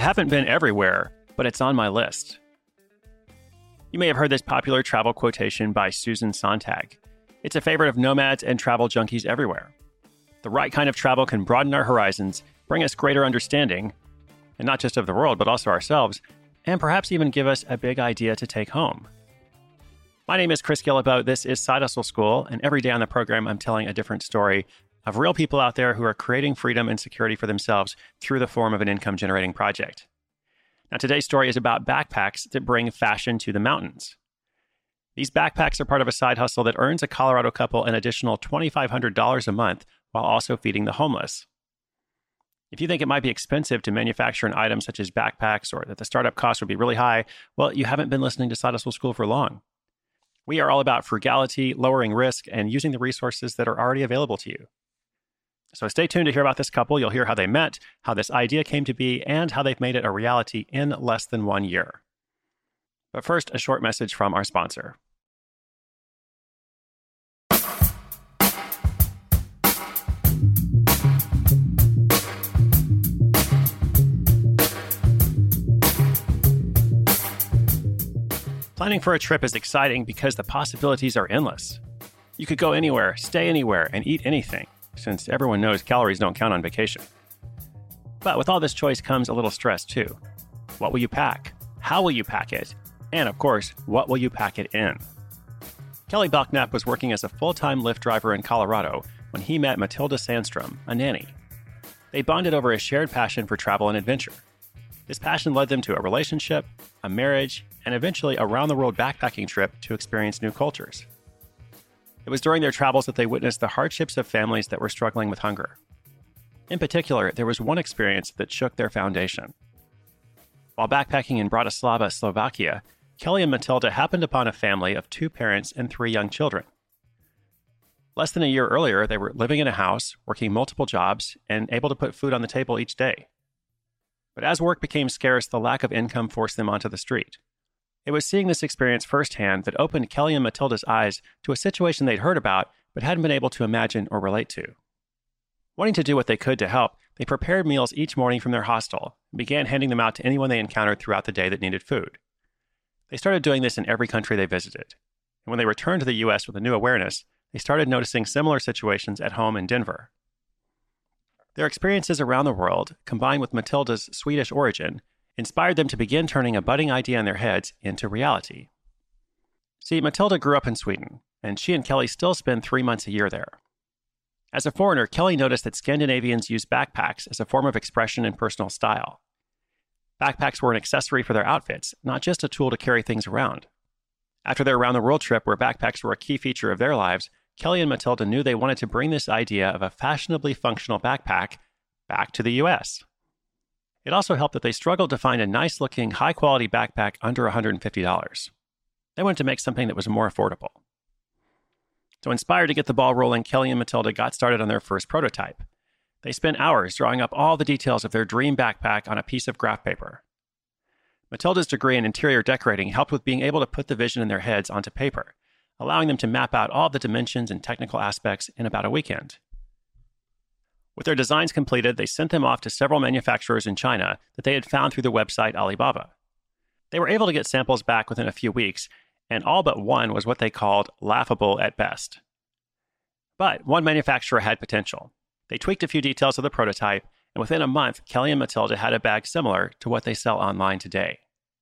haven't been everywhere, but it's on my list. You may have heard this popular travel quotation by Susan Sontag. It's a favorite of nomads and travel junkies everywhere. The right kind of travel can broaden our horizons, bring us greater understanding, and not just of the world, but also ourselves, and perhaps even give us a big idea to take home. My name is Chris Guillebeau. This is Side Hustle School, and every day on the program, I'm telling a different story of real people out there who are creating freedom and security for themselves through the form of an income-generating project. Now, today's story is about backpacks that bring fashion to the mountains. These backpacks are part of a side hustle that earns a Colorado couple an additional $2,500 a month while also feeding the homeless. If you think it might be expensive to manufacture an item such as backpacks or that the startup cost would be really high, well, you haven't been listening to Side Hustle School for long. We are all about frugality, lowering risk, and using the resources that are already available to you. So stay tuned to hear about this couple. You'll hear how they met, how this idea came to be, and how they've made it a reality in less than 1 year. But first, a short message from our sponsor. Planning for a trip is exciting because the possibilities are endless. You could go anywhere, stay anywhere, and eat anything, since everyone knows calories don't count on vacation. But with all this choice comes a little stress too. What will you pack? How will you pack it? And of course, what will you pack it in? Kelly Belknap was working as a full-time Lyft driver in Colorado when he met Matilda Sandstrom, a nanny. They bonded over a shared passion for travel and adventure. This passion led them to a relationship, a marriage, and eventually a round-the-world backpacking trip to experience new cultures. It was during their travels that they witnessed the hardships of families that were struggling with hunger. In particular, there was one experience that shook their foundation. While backpacking in Bratislava, Slovakia, Kelly and Matilda happened upon a family of 2 parents and 3 young children. Less than a year earlier, they were living in a house, working multiple jobs, and able to put food on the table each day. But as work became scarce, the lack of income forced them onto the street. It was seeing this experience firsthand that opened Kelly and Matilda's eyes to a situation they'd heard about but hadn't been able to imagine or relate to. Wanting to do what they could to help, they prepared meals each morning from their hostel and began handing them out to anyone they encountered throughout the day that needed food. They started doing this in every country they visited. And when they returned to the U.S. with a new awareness, they started noticing similar situations at home in Denver. Their experiences around the world, combined with Matilda's Swedish origin, inspired them to begin turning a budding idea in their heads into reality. See, Matilda grew up in Sweden, and she and Kelly still spend 3 months a year there. As a foreigner, Kelly noticed that Scandinavians use backpacks as a form of expression and personal style. Backpacks were an accessory for their outfits, not just a tool to carry things around. After their around-the-world trip where backpacks were a key feature of their lives, Kelly and Matilda knew they wanted to bring this idea of a fashionably functional backpack back to the U.S. It also helped that they struggled to find a nice-looking, high-quality backpack under $150. They wanted to make something that was more affordable. So inspired to get the ball rolling, Kelly and Matilda got started on their first prototype. They spent hours drawing up all the details of their dream backpack on a piece of graph paper. Matilda's degree in interior decorating helped with being able to put the vision in their heads onto paper, allowing them to map out all the dimensions and technical aspects in about a weekend. With their designs completed, they sent them off to several manufacturers in China that they had found through the website Alibaba. They were able to get samples back within a few weeks, and all but one was what they called laughable at best. But one manufacturer had potential. They tweaked a few details of the prototype, and within a month, Kelly and Matilda had a bag similar to what they sell online today.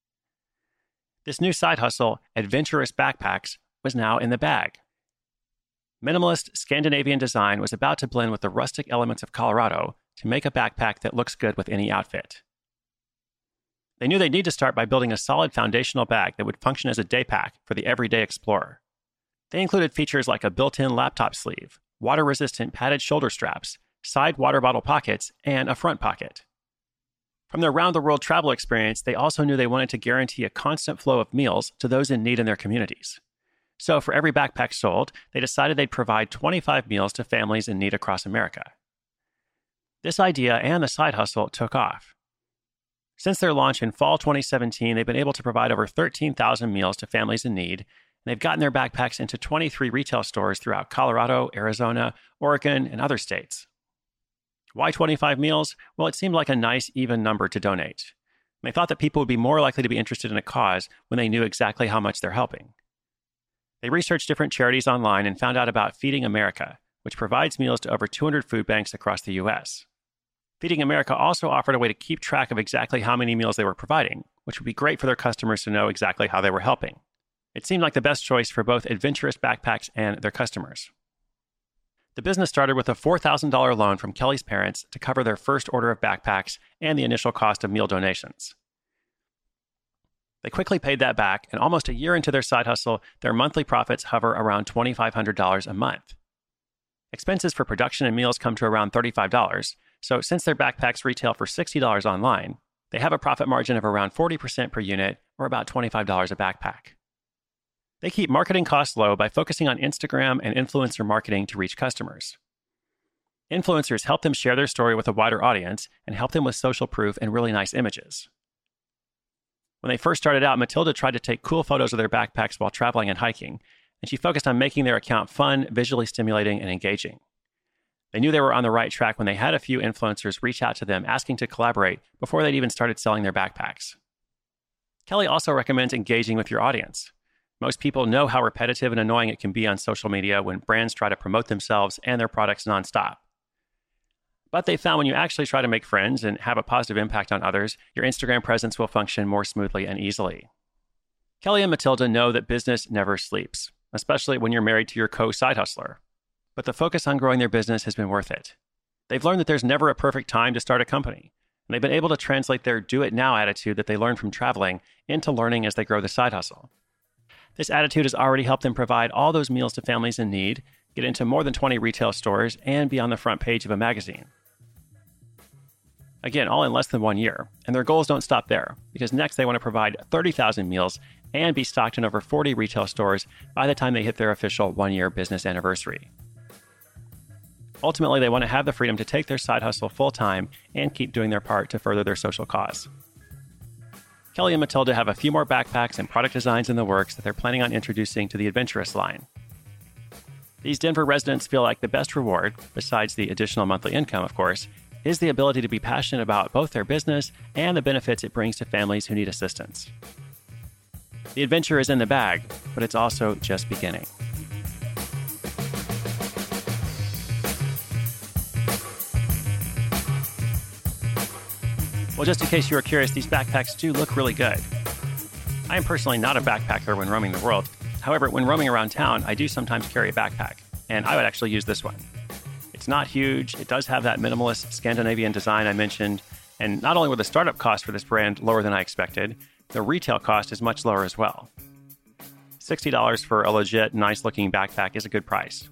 This new side hustle, Adventurous Backpacks, was now in the bag. Minimalist Scandinavian design was about to blend with the rustic elements of Colorado to make a backpack that looks good with any outfit. They knew they'd need to start by building a solid foundational bag that would function as a day pack for the everyday explorer. They included features like a built-in laptop sleeve, water-resistant padded shoulder straps, side water bottle pockets, and a front pocket. From their round-the-world travel experience, they also knew they wanted to guarantee a constant flow of meals to those in need in their communities. So for every backpack sold, they decided they'd provide 25 meals to families in need across America. This idea and the side hustle took off. Since their launch in fall 2017, they've been able to provide over 13,000 meals to families in need, and they've gotten their backpacks into 23 retail stores throughout Colorado, Arizona, Oregon, and other states. Why 25 meals? Well, it seemed like a nice, even number to donate. They thought that people would be more likely to be interested in a cause when they knew exactly how much they're helping. They researched different charities online and found out about Feeding America, which provides meals to over 200 food banks across the U.S. Feeding America also offered a way to keep track of exactly how many meals they were providing, which would be great for their customers to know exactly how they were helping. It seemed like the best choice for both Adventurous Backpacks and their customers. The business started with a $4,000 loan from Kelly's parents to cover their first order of backpacks and the initial cost of meal donations. They quickly paid that back, and almost a year into their side hustle, their monthly profits hover around $2,500 a month. Expenses for production and meals come to around $35, so since their backpacks retail for $60 online, they have a profit margin of around 40% per unit, or about $25 a backpack. They keep marketing costs low by focusing on Instagram and influencer marketing to reach customers. Influencers help them share their story with a wider audience and help them with social proof and really nice images. When they first started out, Matilda tried to take cool photos of their backpacks while traveling and hiking, and she focused on making their account fun, visually stimulating, and engaging. They knew they were on the right track when they had a few influencers reach out to them asking to collaborate before they'd even started selling their backpacks. Kelly also recommends engaging with your audience. Most people know how repetitive and annoying it can be on social media when brands try to promote themselves and their products nonstop. But they found when you actually try to make friends and have a positive impact on others, your Instagram presence will function more smoothly and easily. Kelly and Matilda know that business never sleeps, especially when you're married to your co-side hustler. But the focus on growing their business has been worth it. They've learned that there's never a perfect time to start a company, and they've been able to translate their do-it-now attitude that they learned from traveling into learning as they grow the side hustle. This attitude has already helped them provide all those meals to families in need, get into more than 20 retail stores, and be on the front page of a magazine. Again, all in less than 1 year, and their goals don't stop there, because next they want to provide 30,000 meals and be stocked in over 40 retail stores by the time they hit their official 1-year business anniversary. Ultimately, they want to have the freedom to take their side hustle full-time and keep doing their part to further their social cause. Kelly and Matilda have a few more backpacks and product designs in the works that they're planning on introducing to the Adventurous line. These Denver residents feel like the best reward, besides the additional monthly income, of course, is the ability to be passionate about both their business and the benefits it brings to families who need assistance. The adventure is in the bag, but it's also just beginning. Well, just in case you were curious, these backpacks do look really good. I am personally not a backpacker when roaming the world. However, when roaming around town, I do sometimes carry a backpack, and I would actually use this one. It's not huge. It does have that minimalist Scandinavian design I mentioned, and not only were the startup costs for this brand lower than I expected, the retail cost is much lower as well. $60 for a legit, nice-looking backpack is a good price.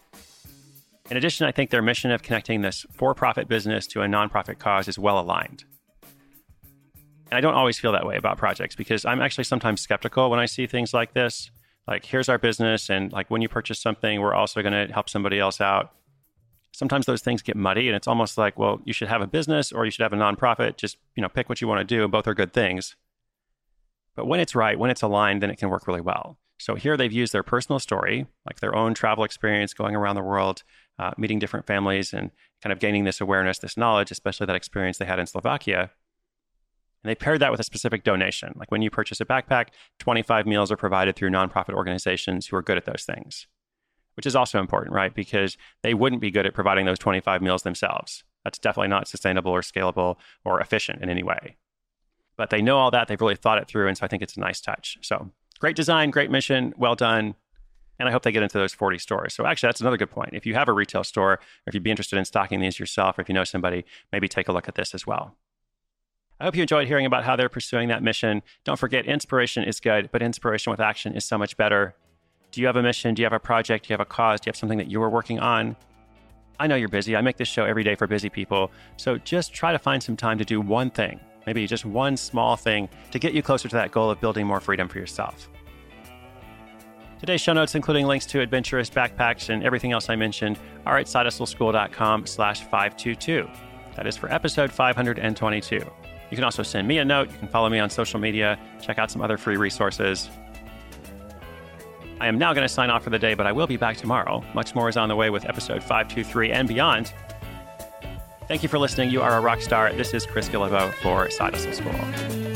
In addition, I think their mission of connecting this for-profit business to a nonprofit cause is well aligned. And I don't always feel that way about projects because I'm actually sometimes skeptical when I see things like this. Like, here's our business, and like when you purchase something, we're also going to help somebody else out. Sometimes those things get muddy, and it's almost like, well, you should have a business or you should have a nonprofit. Just, pick what you want to do, and both are good things. But when it's right, when it's aligned, then it can work really well. So here they've used their personal story, like their own travel experience, going around the world, meeting different families, and kind of gaining this awareness, this knowledge, especially that experience they had in Slovakia. And they paired that with a specific donation. Like when you purchase a backpack, 25 meals are provided through nonprofit organizations who are good at those things, which is also important, right? Because they wouldn't be good at providing those 25 meals themselves. That's definitely not sustainable or scalable or efficient in any way. But they know all that. They've really thought it through. And so I think it's a nice touch. So great design, great mission, well done. And I hope they get into those 40 stores. So actually, that's another good point. If you have a retail store, or if you'd be interested in stocking these yourself, or if you know somebody, maybe take a look at this as well. I hope you enjoyed hearing about how they're pursuing that mission. Don't forget, inspiration is good, but inspiration with action is so much better. Do you have a mission? Do you have a project? Do you have a cause? Do you have something that you are working on? I know you're busy. I make this show every day for busy people. So just try to find some time to do one thing, maybe just one small thing to get you closer to that goal of building more freedom for yourself. Today's show notes, including links to Adventurous Backpacks and everything else I mentioned, are at sidehustleschool.com/522. That is for episode 522. You can also send me a note. You can follow me on social media, check out some other free resources. I am now going to sign off for the day, but I will be back tomorrow. Much more is on the way with episode 523 and beyond. Thank you for listening. You are a rock star. This is Chris Guillebeau for Side Hustle School.